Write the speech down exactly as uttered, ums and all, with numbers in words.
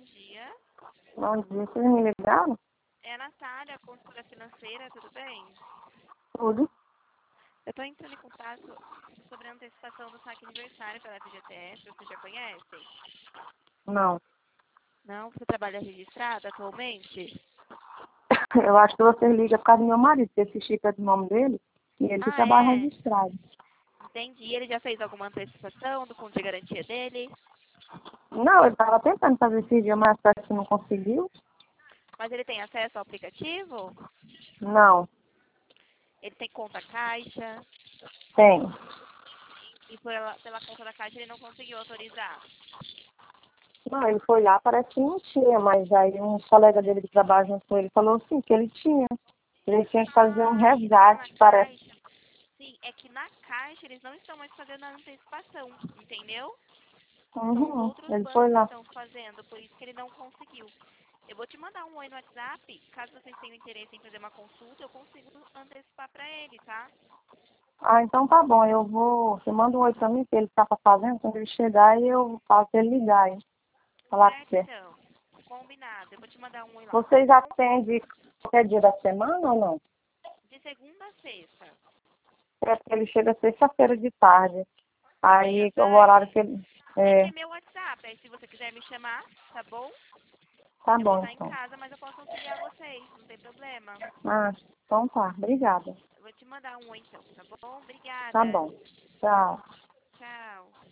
dia. Bom dia, vocês me ligaram? É a Natália, consultora financeira, tudo bem? Tudo. Eu estou entrando em contato sobre a antecipação do saque aniversário pela F G T S, você já conhece? Não. Não? Você trabalha registrada atualmente? Eu acho que vocês ligam por causa do meu marido, porque esse chip é do nome dele e ele que Ah, trabalha é? registrado. Entendi. Ele já fez alguma antecipação do fundo de garantia dele? Não, ele estava tentando fazer esse dia, mas parece que não conseguiu. Mas ele tem acesso ao aplicativo? Não, Ele tem conta caixa? tem. E pela, pela conta da caixa ele não conseguiu autorizar? Não, ele foi lá, parece que não tinha, mas aí um colega dele que trabalha junto com ele falou assim, que ele tinha. Ele tinha que fazer um Ah, isso tá na resgate, parece. caixa. Sim, é que na caixa eles não estão mais fazendo a antecipação, entendeu? São os Uhum, outros ele foi bancos que lá. estão fazendo, por isso que ele não conseguiu. Eu vou te mandar um oi no WhatsApp, caso vocês tenham interesse em fazer uma consulta, eu consigo antecipar para ele, tá? Ah, então tá bom, eu vou. Você manda um oi pra mim, que ele tá fazendo, quando ele chegar, e eu faço ele ligar, hein? Falar com Certo, você. então. Combinado. Eu vou te mandar um oi lá, tá Vocês bom? atendem qualquer dia da semana ou não? De segunda a sexta. É porque ele chega sexta-feira de tarde. Amanhã à Aí o horário tarde? que ele. Esse É, é meu WhatsApp, aí se você quiser me chamar, tá bom? tá Eu vou bom estar em então. casa, mas eu posso auxiliar vocês, não tem problema. Ah, então tá. Obrigada. Eu vou te mandar um oi então, tá bom? Tá Obrigada. bom. Tchau. Tchau.